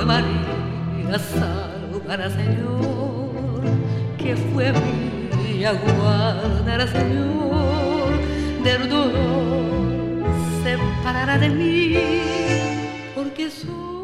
María, salvará, Señor, que fue mía, guardará, Señor, del dolor, separará de mí, porque soy